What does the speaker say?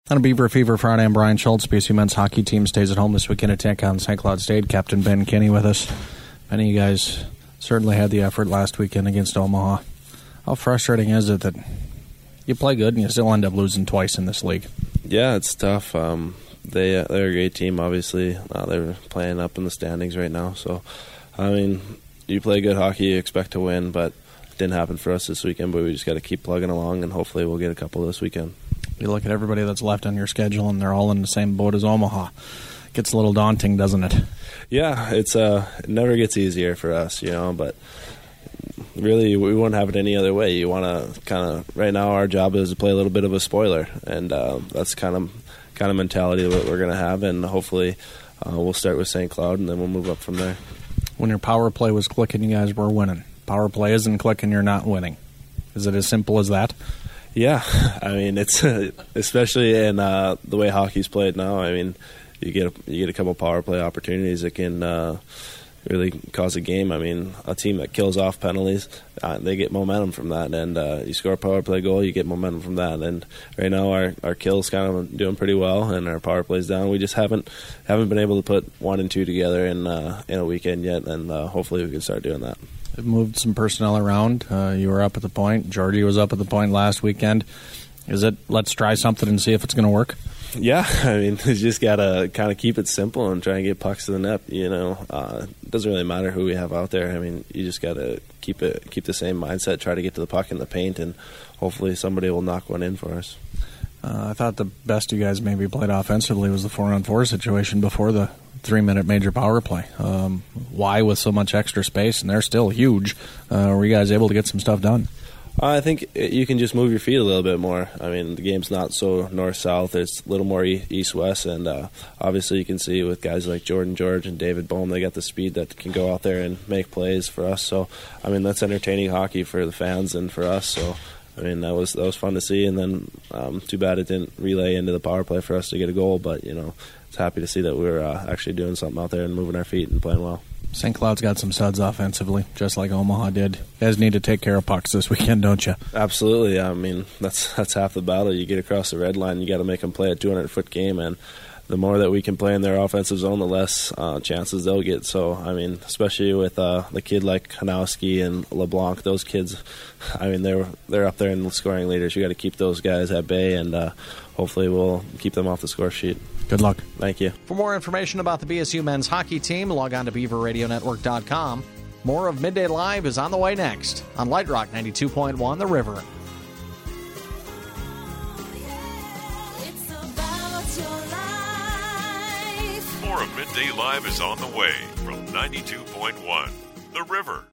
On a Beaver Fever Friday, I'm Brian Schultz. BSU men's hockey team stays at home this weekend to take on St. Cloud State. Captain Ben Kinney with us. Many of you guys certainly had the effort last weekend against Omaha. How frustrating is it that you play good and you still end up losing twice in this league? Yeah, it's tough. They're a great team, obviously. They're playing up in the standings right now. So, I mean, you play good hockey, you expect to win, but it didn't happen for us this weekend. But we just got to keep plugging along, and hopefully we'll get a couple this weekend. You look at everybody that's left on your schedule, and they're all in the same boat as Omaha. It gets a little daunting, doesn't it? Yeah, it never gets easier for us, but really we wouldn't have it any other way. You want to kind of, right now our job is to play a little bit of a spoiler, and that's kind of mentality that we're going to have, and hopefully we'll start with St. Cloud, and then we'll move up from there. When your power play was clicking, you guys were winning. Power play isn't clicking, you're not winning. Is it as simple as that? Yeah, I mean, it's especially in the way hockey's played now. I mean, you get a couple power play opportunities that can really cause a game. I mean, a team that kills off penalties, they get momentum from that, and you score a power play goal, you get momentum from that. And right now, our kills kind of doing pretty well, and our power play's down. We just haven't been able to put 1 and 2 together in a weekend yet, and hopefully we can start doing that. They've moved some personnel around. You were up at the point. Georgie was up at the point last weekend. Is it let's try something and see if it's going to work? Yeah, I mean, you just got to kind of keep it simple and try and get pucks to the net. It doesn't really matter who we have out there. I mean, you just got to keep the same mindset, try to get to the puck in the paint, and hopefully somebody will knock one in for us. I thought the best you guys maybe played offensively was the 4-on-4 situation before the 3-minute major power play. Why with so much extra space, and they're still huge, were you guys able to get some stuff done? I think you can just move your feet a little bit more. I mean, the game's not so north-south. It's a little more east-west, and obviously you can see with guys like Jordan George and David Bohm, they got the speed that can go out there and make plays for us. So, I mean, that's entertaining hockey for the fans and for us. So, I mean, that was fun to see, and then too bad it didn't relay into the power play for us to get a goal, but, it's happy to see that we're actually doing something out there and moving our feet and playing well. St. Cloud's got some suds offensively, just like Omaha did. You guys need to take care of pucks this weekend, don't you? Absolutely. I mean, that's half the battle. You get across the red line, you got to make them play a 200-foot game, and the more that we can play in their offensive zone, the less chances they'll get. So, I mean, especially with the kid like Hanowski and LeBlanc, those kids, I mean, they're up there in the scoring leaders. You got to keep those guys at bay, and hopefully we'll keep them off the score sheet. Good luck. Thank you. For more information about the BSU men's hockey team, log on to BeaverRadioNetwork.com. More of Midday Live is on the way next on Light Rock 92.1 The River. More of Midday Live is on the way from 92.1 The River.